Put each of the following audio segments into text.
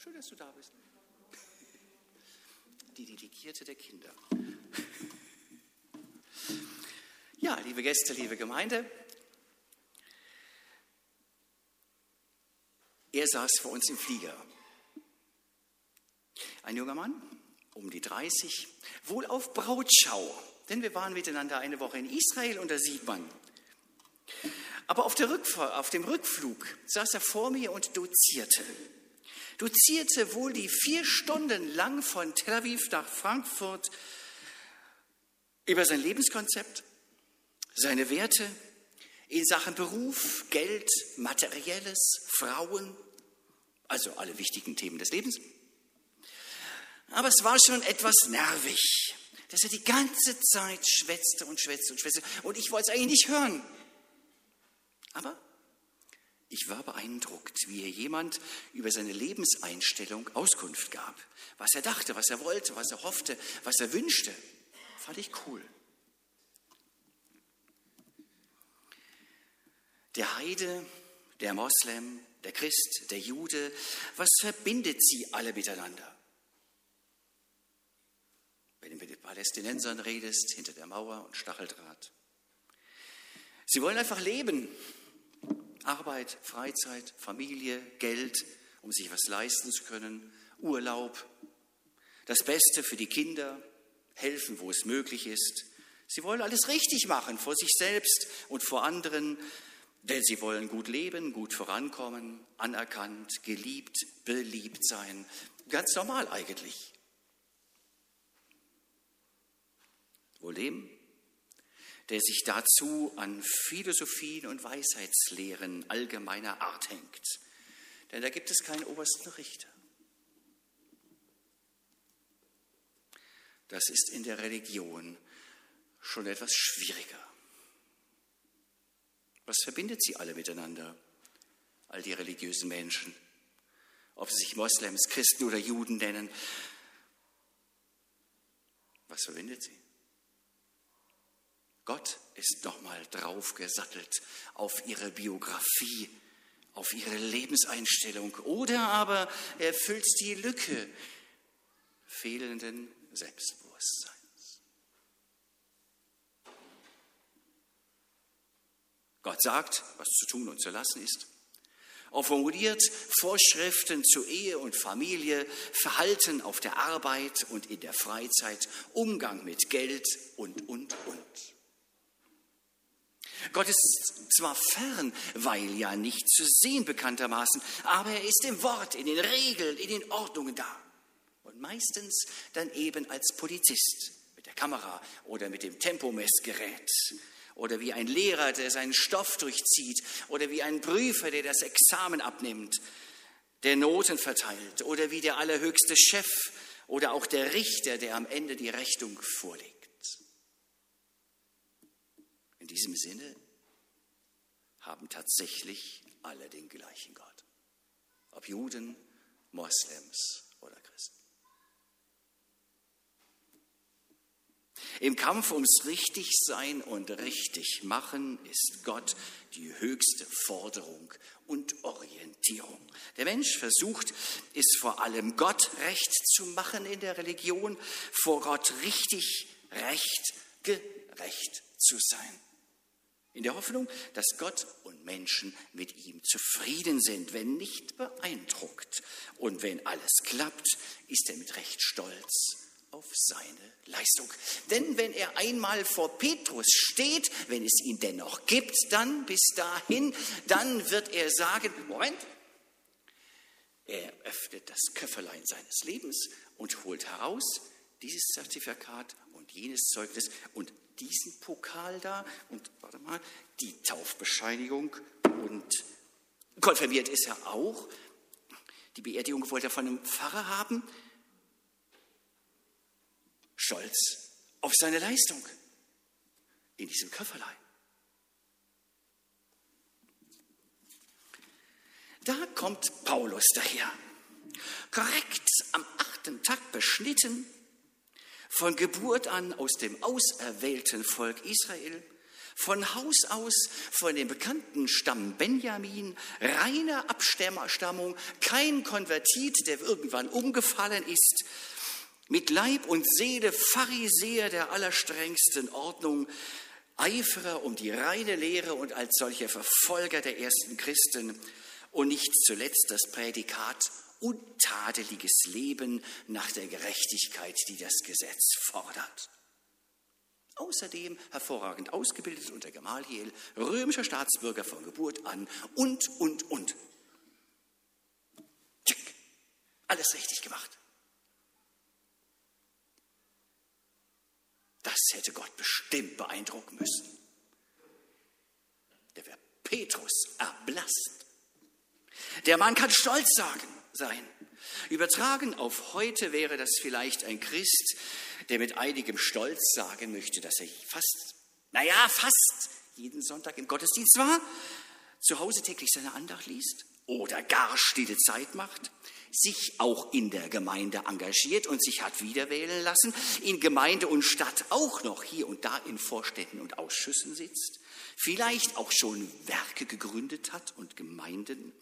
Schön, dass du da bist. Die Delegierte der Kinder. Ja, liebe Gäste, liebe Gemeinde. Er saß vor uns im Flieger. Ein junger Mann, um die 30, wohl auf Brautschau. Denn wir waren miteinander eine Woche in Israel und da sieht man. Aber auf dem Rückflug saß er vor mir und dozierte. Dozierte wohl die 4 Stunden lang von Tel Aviv nach Frankfurt über sein Lebenskonzept, seine Werte in Sachen Beruf, Geld, Materielles, Frauen, also alle wichtigen Themen des Lebens. Aber es war schon etwas nervig, dass er die ganze Zeit schwätzte und schwätzte und schwätzte und ich wollte es eigentlich nicht hören. Aber ich war beeindruckt, wie jemand über seine Lebenseinstellung Auskunft gab. Was er dachte, was er wollte, was er hoffte, was er wünschte. Fand ich cool. Der Heide, der Moslem, der Christ, der Jude, was verbindet sie alle miteinander? Wenn du mit den Palästinensern redest, hinter der Mauer und Stacheldraht. Sie wollen einfach leben. Arbeit, Freizeit, Familie, Geld, um sich was leisten zu können, Urlaub, das Beste für die Kinder, helfen, wo es möglich ist. Sie wollen alles richtig machen, vor sich selbst und vor anderen, denn sie wollen gut leben, gut vorankommen, anerkannt, geliebt, beliebt sein. Ganz normal eigentlich. Wohl dem, der sich dazu an Philosophien und Weisheitslehren allgemeiner Art hängt. Denn da gibt es keinen obersten Richter. Das ist in der Religion schon etwas schwieriger. Was verbindet sie alle miteinander, all die religiösen Menschen? Ob sie sich Moslems, Christen oder Juden nennen. Was verbindet sie? Gott ist nochmal draufgesattelt auf ihre Biografie, auf ihre Lebenseinstellung. Oder aber er füllt die Lücke fehlenden Selbstbewusstseins. Gott sagt, was zu tun und zu lassen ist. Er formuliert Vorschriften zu Ehe und Familie, Verhalten auf der Arbeit und in der Freizeit, Umgang mit Geld und. Gott ist zwar fern, weil ja nicht zu sehen bekanntermaßen, aber er ist im Wort, in den Regeln, in den Ordnungen da. Und meistens dann eben als Polizist mit der Kamera oder mit dem Tempomessgerät oder wie ein Lehrer, der seinen Stoff durchzieht oder wie ein Prüfer, der das Examen abnimmt, der Noten verteilt oder wie der allerhöchste Chef oder auch der Richter, der am Ende die Rechnung vorlegt. In diesem Sinne haben tatsächlich alle den gleichen Gott. Ob Juden, Moslems oder Christen. Im Kampf ums Richtigsein und Richtigmachen ist Gott die höchste Forderung und Orientierung. Der Mensch versucht, es vor allem Gott recht zu machen in der Religion, vor Gott richtig, recht, gerecht zu sein. In der Hoffnung, dass Gott und Menschen mit ihm zufrieden sind, wenn nicht beeindruckt. Und wenn alles klappt, ist er mit Recht stolz auf seine Leistung. Denn wenn er einmal vor Petrus steht, wenn es ihn denn noch gibt, dann bis dahin, dann wird er sagen, Moment, er öffnet das Köfferlein seines Lebens und holt heraus dieses Zertifikat und jenes Zeugnis und diesen Pokal da und warte mal, die Taufbescheinigung und konfirmiert ist er auch. Die Beerdigung wollte er von einem Pfarrer haben. Stolz auf seine Leistung in diesem Köfferlein. Da kommt Paulus daher, korrekt am 8. Tag beschnitten, von Geburt an aus dem auserwählten Volk Israel, Von Haus aus von dem bekannten Stamm Benjamin, reiner Abstammung, kein Konvertit, der irgendwann umgefallen ist, mit Leib und Seele Pharisäer der allerstrengsten Ordnung, Eiferer um die reine Lehre und als solcher Verfolger der ersten Christen und nicht zuletzt das Prädikat untadeliges Leben nach der Gerechtigkeit, die das Gesetz fordert. Außerdem hervorragend ausgebildet unter Gamaliel, römischer Staatsbürger von Geburt an und. Check, alles richtig gemacht. Das hätte Gott bestimmt beeindrucken müssen. Der wäre Petrus erblasst. Der Mann kann stolz sein. Übertragen auf heute wäre das vielleicht ein Christ, der mit einigem Stolz sagen möchte, dass er fast jeden Sonntag im Gottesdienst war, zu Hause täglich seine Andacht liest oder gar stille Zeit macht, sich auch in der Gemeinde engagiert und sich hat wiederwählen lassen, in Gemeinde und Stadt auch noch hier und da in Vorständen und Ausschüssen sitzt, vielleicht auch schon Werke gegründet hat und Gemeinden.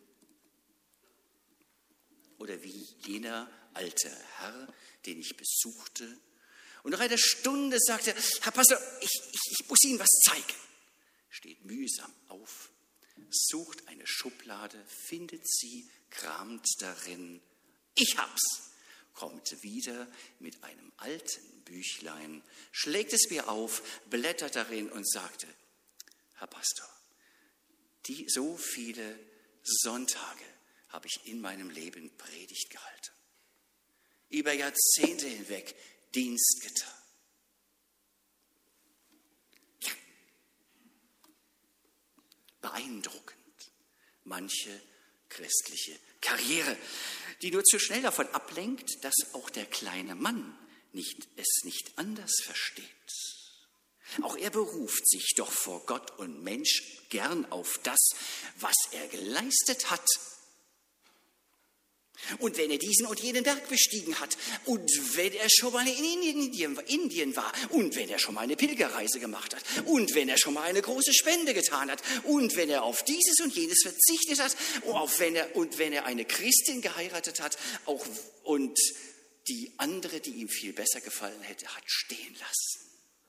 Oder wie jener alte Herr, den ich besuchte, und nach einer Stunde sagte, Herr Pastor, ich muss Ihnen was zeigen. Steht mühsam auf, sucht eine Schublade, findet sie, kramt darin. Ich hab's. Kommt wieder mit einem alten Büchlein, schlägt es mir auf, blättert darin und sagte, Herr Pastor, so viele Sonntage habe ich in meinem Leben Predigt gehalten. Über Jahrzehnte hinweg Dienst getan. Ja. Beeindruckend. Manche christliche Karriere, die nur zu schnell davon ablenkt, dass auch der kleine Mann es nicht anders versteht. Auch er beruft sich doch vor Gott und Mensch gern auf das, was er geleistet hat. Und wenn er diesen und jenen Berg bestiegen hat und wenn er schon mal in Indien war und wenn er schon mal eine Pilgerreise gemacht hat und wenn er schon mal eine große Spende getan hat und wenn er auf dieses und jenes verzichtet hat und wenn er eine Christin geheiratet hat und die andere, die ihm viel besser gefallen hätte, hat stehen lassen.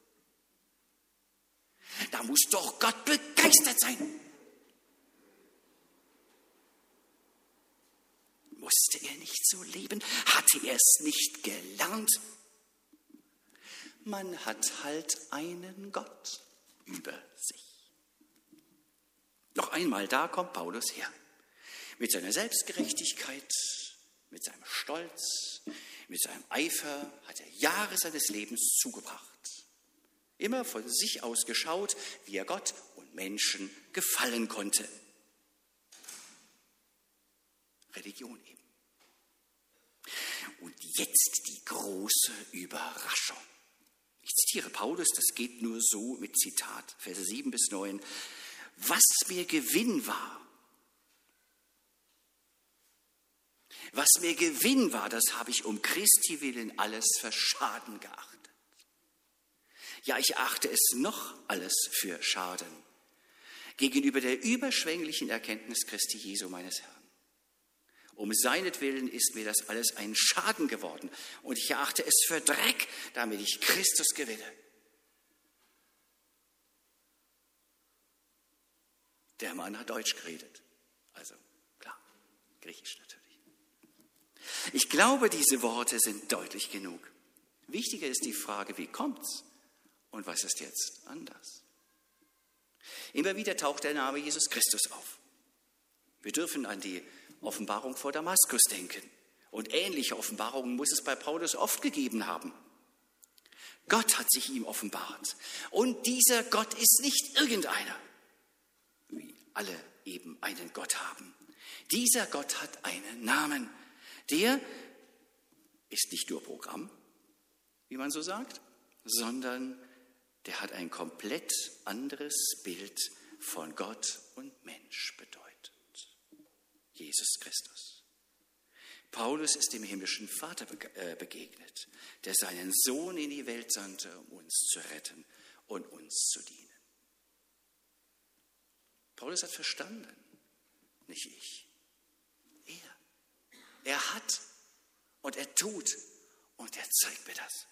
Da muss doch Gott begeistert sein. Musste er nicht so leben? Hatte er es nicht gelernt? Man hat halt einen Gott über sich. Noch einmal, da kommt Paulus her. Mit seiner Selbstgerechtigkeit, mit seinem Stolz, mit seinem Eifer hat er Jahre seines Lebens zugebracht. Immer von sich aus geschaut, wie er Gott und Menschen gefallen konnte. Religion eben. Und jetzt die große Überraschung. Ich zitiere Paulus, das geht nur so mit Zitat, Verse 7 bis 9. Was mir Gewinn war, das habe ich um Christi willen alles für Schaden geachtet. Ja, ich achte es noch alles für Schaden gegenüber der überschwänglichen Erkenntnis Christi Jesu meines Herrn. Um seinetwillen ist mir das alles ein Schaden geworden und ich erachte es für Dreck, damit ich Christus gewinne. Der Mann hat Deutsch geredet, also klar, Griechisch natürlich. Ich glaube, diese Worte sind deutlich genug. Wichtiger ist die Frage, wie kommt's und was ist jetzt anders? Immer wieder taucht der Name Jesus Christus auf. Wir dürfen an die Offenbarung vor Damaskus denken. Und ähnliche Offenbarungen muss es bei Paulus oft gegeben haben. Gott hat sich ihm offenbart. Und dieser Gott ist nicht irgendeiner, wie alle eben einen Gott haben. Dieser Gott hat einen Namen. Der ist nicht nur Programm, wie man so sagt, sondern der hat ein komplett anderes Bild von Gott und Mensch bedeutet. Jesus Christus. Paulus ist dem himmlischen Vater begegnet, der seinen Sohn in die Welt sandte, um uns zu retten und uns zu dienen. Paulus hat verstanden, nicht ich. Er hat und er tut und er zeigt mir das.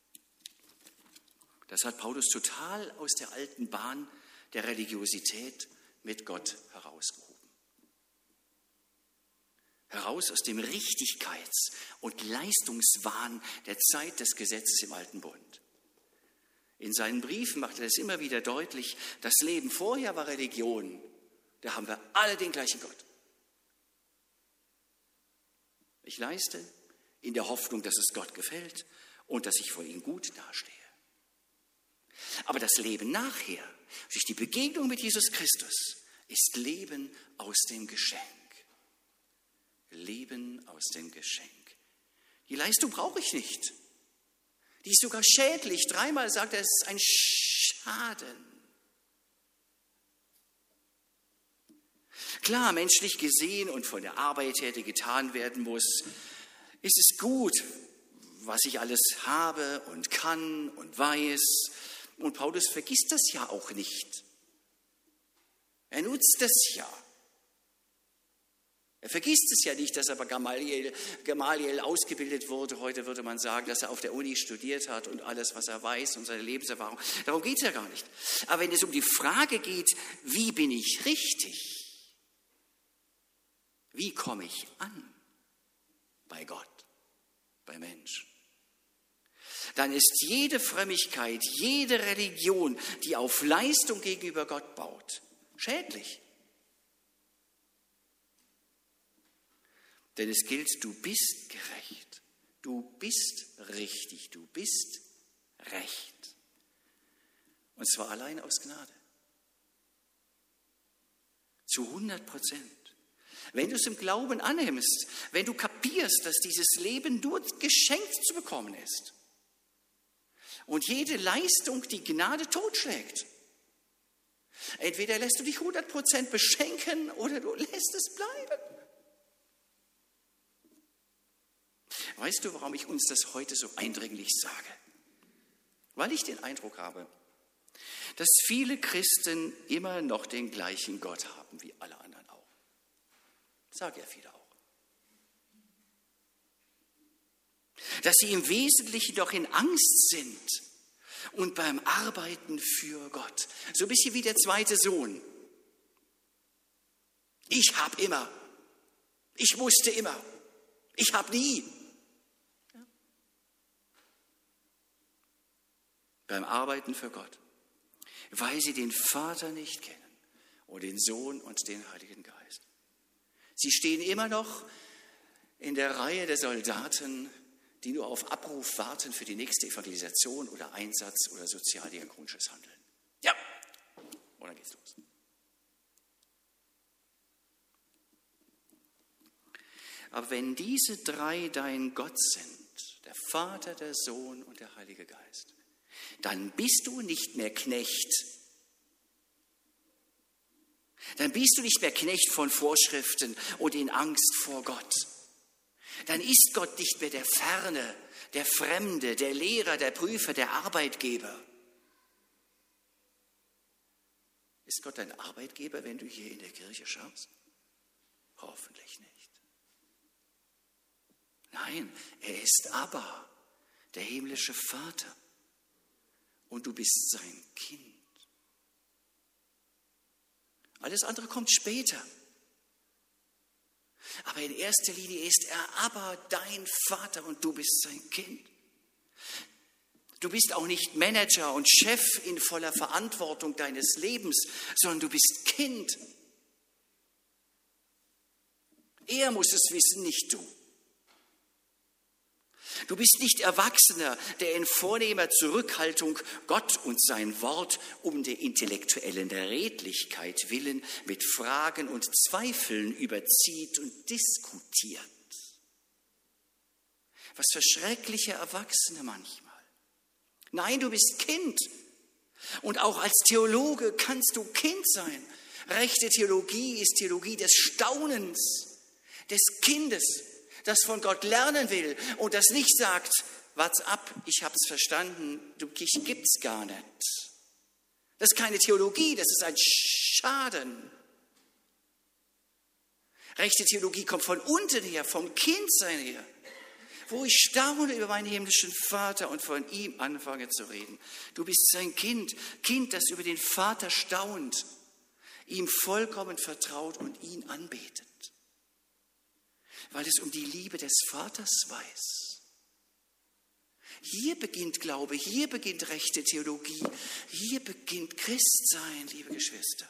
Das hat Paulus total aus der alten Bahn der Religiosität mit Gott herausgehoben. Heraus aus dem Richtigkeits- und Leistungswahn der Zeit des Gesetzes im Alten Bund. In seinen Briefen macht er das immer wieder deutlich. Das Leben vorher war Religion. Da haben wir alle den gleichen Gott. Ich leiste in der Hoffnung, dass es Gott gefällt und dass ich vor ihm gut dastehe. Aber das Leben nachher, durch die Begegnung mit Jesus Christus, ist Leben aus dem Geschenk. Leben aus dem Geschenk. Die Leistung brauche ich nicht. Die ist sogar schädlich. 3-mal sagt er, es ist ein Schaden. Klar, menschlich gesehen und von der Arbeit her, die getan werden muss, ist es gut, was ich alles habe und kann und weiß. Und Paulus vergisst das ja auch nicht. Er nutzt das ja. Er vergisst es ja nicht, dass er bei Gamaliel ausgebildet wurde. Heute würde man sagen, dass er auf der Uni studiert hat und alles, was er weiß und seine Lebenserfahrung. Darum geht es ja gar nicht. Aber wenn es um die Frage geht, wie bin ich richtig? Wie komme ich an bei Gott, bei Menschen? Dann ist jede Frömmigkeit, jede Religion, die auf Leistung gegenüber Gott baut, schädlich. Denn es gilt, du bist gerecht, du bist richtig, du bist recht. Und zwar allein aus Gnade. Zu 100%. Wenn du es im Glauben annimmst, wenn du kapierst, dass dieses Leben nur geschenkt zu bekommen ist und jede Leistung die Gnade totschlägt. Entweder lässt du dich 100% beschenken oder du lässt es bleiben. Weißt du, warum ich uns das heute so eindringlich sage? Weil ich den Eindruck habe, dass viele Christen immer noch den gleichen Gott haben wie alle anderen auch. Sagen ja viele auch. Dass sie im Wesentlichen doch in Angst sind und beim Arbeiten für Gott. So ein bisschen wie der zweite Sohn. Ich habe immer. Ich musste immer. Ich habe nie. Ja. Beim Arbeiten für Gott. Weil sie den Vater nicht kennen und den Sohn und den Heiligen Geist. Sie stehen immer noch in der Reihe der Soldaten, die nur auf Abruf warten für die nächste Evangelisation oder Einsatz oder sozialdiakonisches Handeln. Ja, und dann geht's los. Aber wenn diese drei dein Gott sind, der Vater, der Sohn und der Heilige Geist, dann bist du nicht mehr Knecht. Dann bist du nicht mehr Knecht von Vorschriften und in Angst vor Gott. Dann ist Gott nicht mehr der Ferne, der Fremde, der Lehrer, der Prüfer, der Arbeitgeber. Ist Gott dein Arbeitgeber, wenn du hier in der Kirche schaust? Hoffentlich nicht. Nein, er ist Abba, der himmlische Vater. Und du bist sein Kind. Alles andere kommt später. Aber in erster Linie ist er aber dein Vater und du bist sein Kind. Du bist auch nicht Manager und Chef in voller Verantwortung deines Lebens, sondern du bist Kind. Er muss es wissen, nicht du. Du bist nicht Erwachsener, der in vornehmer Zurückhaltung Gott und sein Wort um der intellektuellen Redlichkeit willen mit Fragen und Zweifeln überzieht und diskutiert. Was für schreckliche Erwachsene manchmal. Nein, du bist Kind. Und auch als Theologe kannst du Kind sein. Rechte Theologie ist Theologie des Staunens, des Kindes, das von Gott lernen will und das nicht sagt, what's up, ich habe es verstanden, dich gibt's gar nicht. Das ist keine Theologie, das ist ein Schaden. Rechte Theologie kommt von unten her, vom Kindsein her, wo ich staune über meinen himmlischen Vater und von ihm anfange zu reden. Du bist sein Kind, das über den Vater staunt, ihm vollkommen vertraut und ihn anbetet, weil es um die Liebe des Vaters weiß. Hier beginnt Glaube, hier beginnt rechte Theologie, hier beginnt Christsein, liebe Geschwister.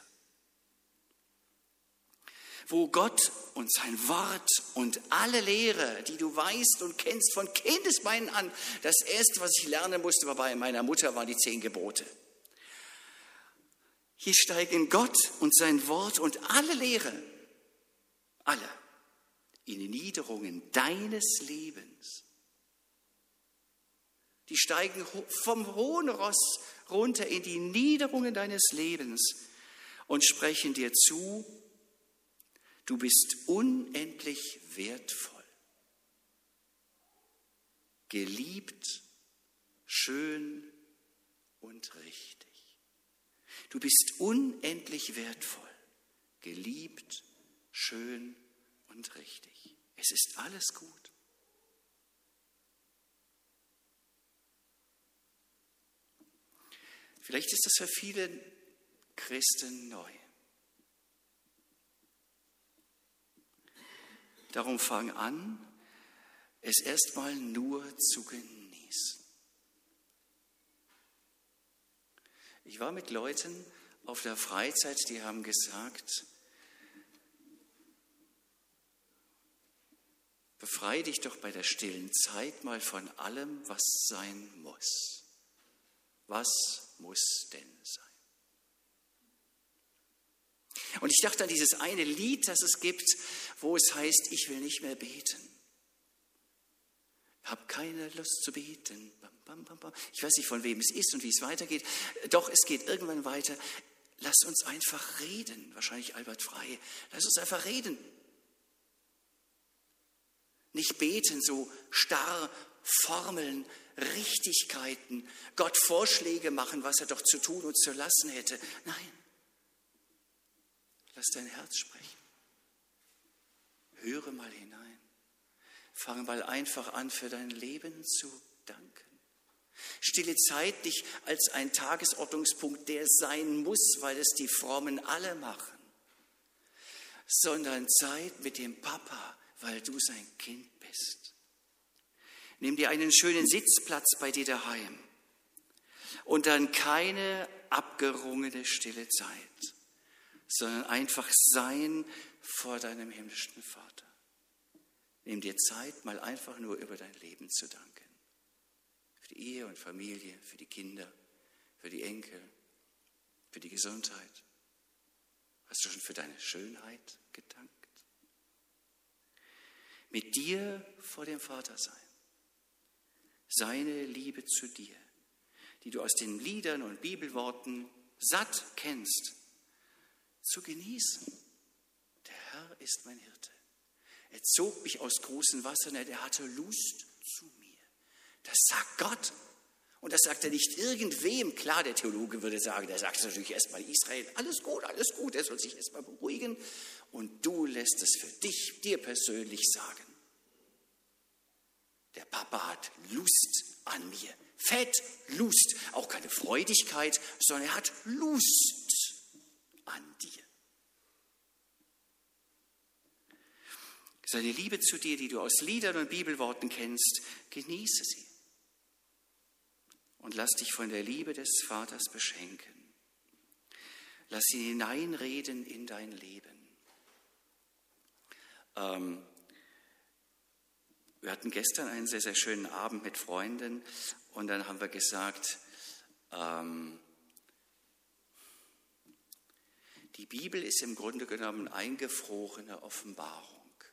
Wo Gott und sein Wort und alle Lehre, die du weißt und kennst von Kindesbeinen an, das Erste, was ich lernen musste bei meiner Mutter, waren die 10 Gebote. Hier steigen Gott und sein Wort und alle Lehre, alle, in die Niederungen deines Lebens. Die steigen vom hohen Ross runter in die Niederungen deines Lebens und sprechen dir zu, du bist unendlich wertvoll, geliebt, schön und richtig. Du bist unendlich wertvoll, geliebt, schön und richtig. Es ist alles gut. Vielleicht ist das für viele Christen neu. Darum fang an, es erstmal nur zu genießen. Ich war mit Leuten auf der Freizeit, die haben gesagt, befreie dich doch bei der stillen Zeit mal von allem, was sein muss. Was muss denn sein? Und ich dachte an dieses eine Lied, das es gibt, wo es heißt, ich will nicht mehr beten. Hab keine Lust zu beten. Bam, bam, bam. Ich weiß nicht, von wem es ist und wie es weitergeht. Doch, es geht irgendwann weiter. Lass uns einfach reden. Wahrscheinlich Albert Frey. Lass uns einfach reden. Nicht beten, so starr Formeln, Richtigkeiten, Gott Vorschläge machen, was er doch zu tun und zu lassen hätte. Nein. Lass dein Herz sprechen. Höre mal hinein. Fange mal einfach an, für dein Leben zu danken. Stille Zeit nicht als ein Tagesordnungspunkt, der sein muss, weil es die Frommen alle machen, sondern Zeit mit dem Papa, weil du sein Kind bist. Nimm dir einen schönen Sitzplatz bei dir daheim und dann keine abgerungene stille Zeit, sondern einfach sein vor deinem himmlischen Vater. Nimm dir Zeit, mal einfach nur über dein Leben zu danken. Für die Ehe und Familie, für die Kinder, für die Enkel, für die Gesundheit. Hast du schon für deine Schönheit gedankt? Mit dir vor dem Vater sein. Seine Liebe zu dir, die du aus den Liedern und Bibelworten satt kennst, zu genießen. Der Herr ist mein Hirte. Er zog mich aus großen Wassern, er hatte Lust zu mir. Das sagt Gott. Und das sagt er nicht irgendwem. Klar, der Theologe würde sagen, der sagt es natürlich erstmal Israel. Alles gut, er soll sich erstmal beruhigen. Und du lässt es für dich, dir persönlich sagen. Der Papa hat Lust an mir. Fett, Lust. Auch keine Freudigkeit, sondern er hat Lust an dir. Seine Liebe zu dir, die du aus Liedern und Bibelworten kennst, genieße sie. Und lass dich von der Liebe des Vaters beschenken. Lass ihn hineinreden in dein Leben. Wir hatten gestern einen sehr, sehr schönen Abend mit Freunden und dann haben wir gesagt, die Bibel ist im Grunde genommen eingefrorene Offenbarung.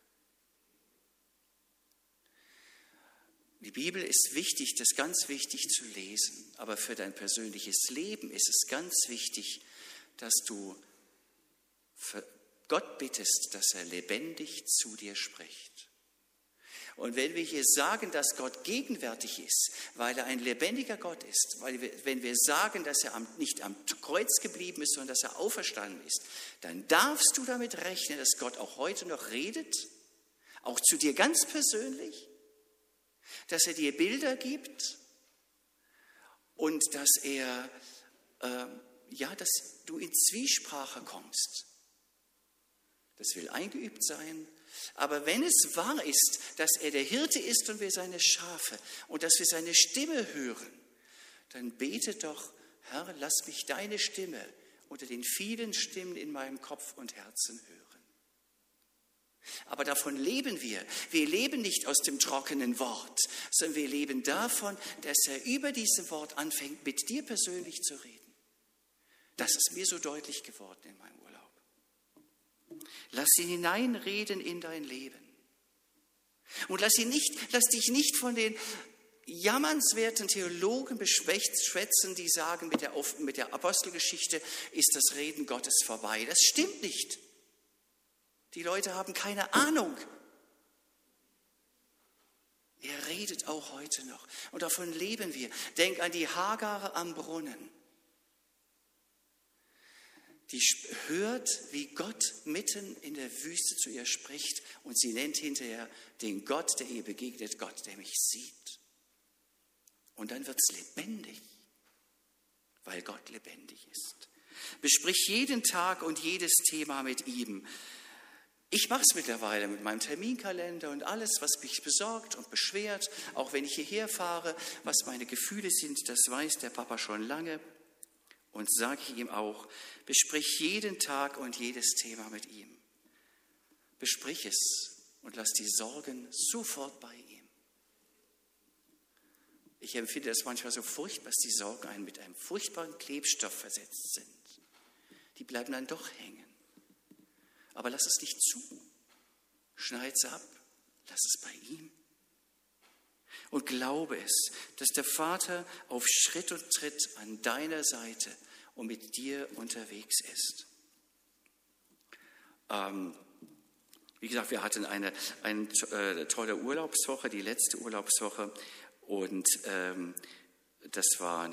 Die Bibel ist wichtig, das ist ganz wichtig zu lesen, aber für dein persönliches Leben ist es ganz wichtig, dass du für Gott bittest, dass er lebendig zu dir spricht. Und wenn wir hier sagen, dass Gott gegenwärtig ist, weil er ein lebendiger Gott ist, wenn wir sagen, dass er nicht am Kreuz geblieben ist, sondern dass er auferstanden ist, dann darfst du damit rechnen, dass Gott auch heute noch redet, auch zu dir ganz persönlich, dass er dir Bilder gibt und dass dass du in Zwiesprache kommst. Das will eingeübt sein. Aber wenn es wahr ist, dass er der Hirte ist und wir seine Schafe und dass wir seine Stimme hören, dann bete doch, Herr, lass mich deine Stimme unter den vielen Stimmen in meinem Kopf und Herzen hören. Aber davon leben wir. Wir leben nicht aus dem trockenen Wort, sondern wir leben davon, dass er über dieses Wort anfängt, mit dir persönlich zu reden. Das ist mir so deutlich geworden in meinem Urlaub. Lass ihn hineinreden in dein Leben. Und lass dich nicht von den jammernswerten Theologen beschwätzen, die sagen, mit der Apostelgeschichte ist das Reden Gottes vorbei. Das stimmt nicht. Die Leute haben keine Ahnung. Er redet auch heute noch. Und davon leben wir. Denk an die Hagar am Brunnen. Die hört, wie Gott mitten in der Wüste zu ihr spricht und sie nennt hinterher den Gott, der ihr begegnet, Gott, der mich sieht. Und dann wird es lebendig, weil Gott lebendig ist. Besprich jeden Tag und jedes Thema mit ihm. Ich mache es mittlerweile mit meinem Terminkalender und alles, was mich besorgt und beschwert, auch wenn ich hierher fahre, was meine Gefühle sind, das weiß der Papa schon lange. Und sage ich ihm auch, besprich jeden Tag und jedes Thema mit ihm. Besprich es und lass die Sorgen sofort bei ihm. Ich empfinde das manchmal so furchtbar, dass die Sorgen mit einem furchtbaren Klebstoff versetzt sind. Die bleiben dann doch hängen. Aber lass es nicht zu. Schneid es ab, lass es bei ihm. Und glaube es, dass der Vater auf Schritt und Tritt an deiner Seite und mit dir unterwegs ist. Wie gesagt, wir hatten eine tolle Urlaubswoche, die letzte Urlaubswoche. Und das war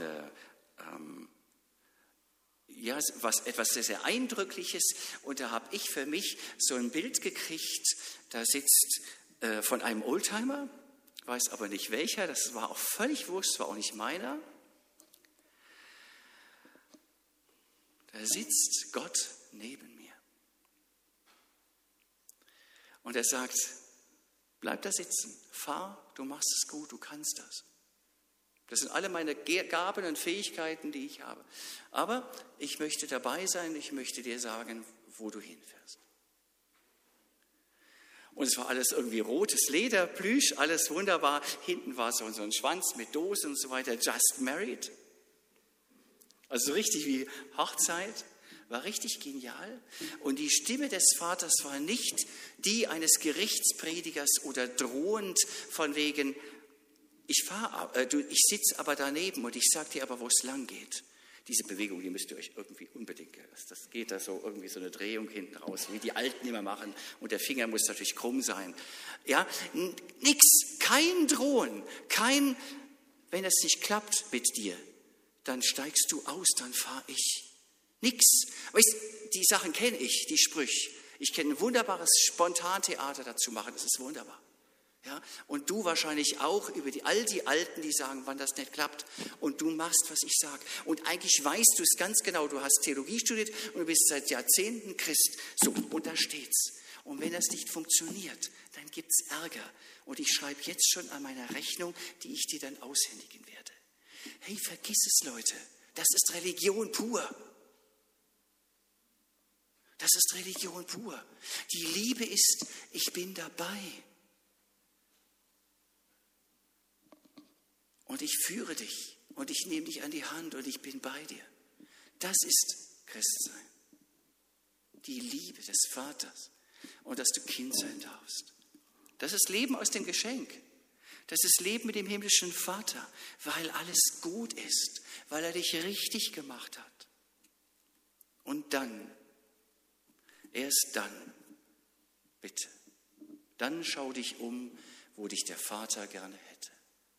etwas sehr, sehr Eindrückliches. Und da habe ich für mich so ein Bild gekriegt, da sitzt von einem Oldtimer, weiß aber nicht welcher, das war auch völlig wurscht, war auch nicht meiner. Da sitzt Gott neben mir. Und er sagt, bleib da sitzen, fahr, du machst es gut, du kannst das. Das sind alle meine Gaben und Fähigkeiten, die ich habe. Aber ich möchte dabei sein, ich möchte dir sagen, wo du hinfährst. Und es war alles irgendwie rotes Leder, Plüsch, alles wunderbar. Hinten war so ein Schwanz mit Dose und so weiter, just married. Also so richtig wie Hochzeit, war richtig genial. Und die Stimme des Vaters war nicht die eines Gerichtspredigers oder drohend von wegen, ich sitze aber daneben und ich sage dir aber, wo es lang geht. Diese Bewegung, die müsst ihr euch irgendwie unbedingt, das geht da so irgendwie so eine Drehung hinten raus, wie die Alten immer machen. Und der Finger muss natürlich krumm sein. Ja, nix, kein Drohen, wenn es nicht klappt mit dir, dann steigst du aus, dann fahre ich. Nix. Weißt, die Sachen kenne ich, die Sprüche. Ich kenne ein wunderbares Spontantheater dazu machen, das ist wunderbar. Ja, und du wahrscheinlich auch über all die Alten, die sagen, wann das nicht klappt. Und du machst, was ich sage. Und eigentlich weißt du es ganz genau. Du hast Theologie studiert und du bist seit Jahrzehnten Christ. So, und da steht's. Und wenn das nicht funktioniert, dann gibt's Ärger. Und ich schreibe jetzt schon an meiner Rechnung, die ich dir dann aushändigen werde. Hey, vergiss es, Leute. Das ist Religion pur. Das ist Religion pur. Die Liebe ist, ich bin dabei. Und ich führe dich und ich nehme dich an die Hand und ich bin bei dir. Das ist Christsein. Die Liebe des Vaters und dass du Kind sein darfst. Das ist Leben aus dem Geschenk. Das ist Leben mit dem himmlischen Vater, weil alles gut ist, weil er dich richtig gemacht hat. Und dann, erst dann, bitte, dann schau dich um, wo dich der Vater gerne hätte.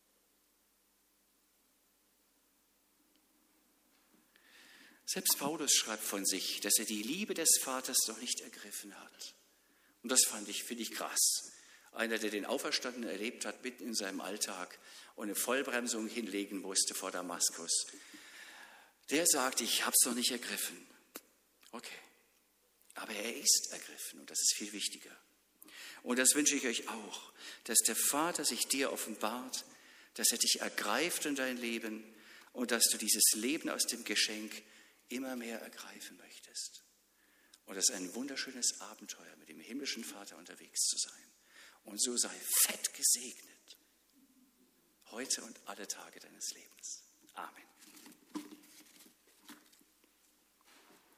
Selbst Paulus schreibt von sich, dass er die Liebe des Vaters noch nicht ergriffen hat. Und das finde ich krass. Einer, der den Auferstandenen erlebt hat, mitten in seinem Alltag und eine Vollbremsung hinlegen musste vor Damaskus, der sagt, ich habe es noch nicht ergriffen. Okay, aber er ist ergriffen und das ist viel wichtiger. Und das wünsche ich euch auch, dass der Vater sich dir offenbart, dass er dich ergreift in dein Leben und dass du dieses Leben aus dem Geschenk immer mehr ergreifen möchtest. Und das ist ein wunderschönes Abenteuer, mit dem himmlischen Vater unterwegs zu sein. Und so sei fett gesegnet, heute und alle Tage deines Lebens. Amen.